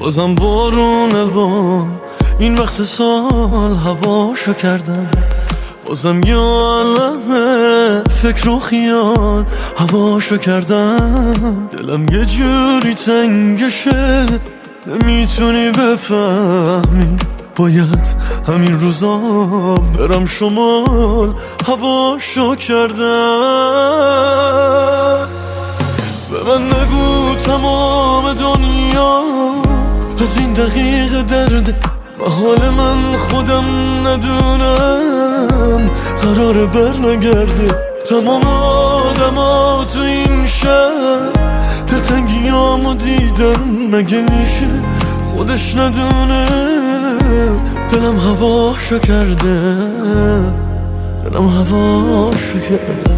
بازم بارونه و این وقت سال هواشو کردم، بازم یه عالمه فکر و خیال هواشو کردم. دلم یه جوری تنگشه نمیتونی بفهمی، باید همین روزا برم شمال هواشو کردم. به من نگو تمام دنیا از این دقیقه درده، حال من خودم ندونم قرار بر نگرده. تمام آدما تو این شهر دلتنگیامو دیدن، مگه میشه خودش ندونه دلم هواشو کرده، دلم هواشو کرده.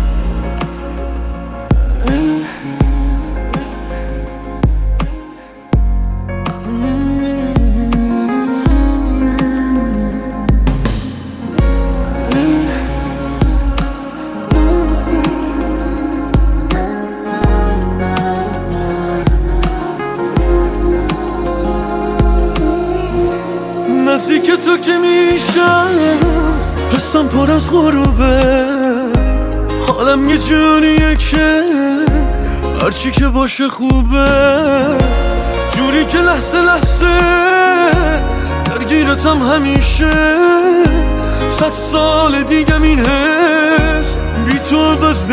نزدیک تو که میشم حسم پر از غروبه، حالم یه جوریه که هرچی که باشه خوبه، جوری که لحظه لحظه درگیرتم همیشه. 100 سال دیگم این حس بی تو بس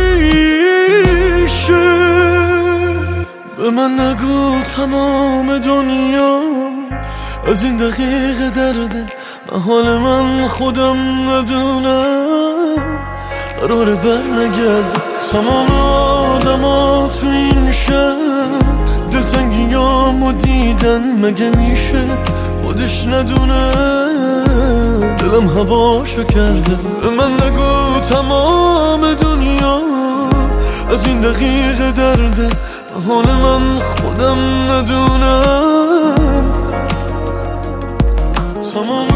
نمیشه. به من نگو تمام دنیا از این دقیقه درده، حال من خودم ندونم قرار بر نگرده. تمام آدما تو این شهر دلتنگیامو دیدن، مگه میشه خودش ندونه دلم هواشو کرده. به من نگو تمام دنیا از این دقیقه درده، حال من خودم ندونم تمام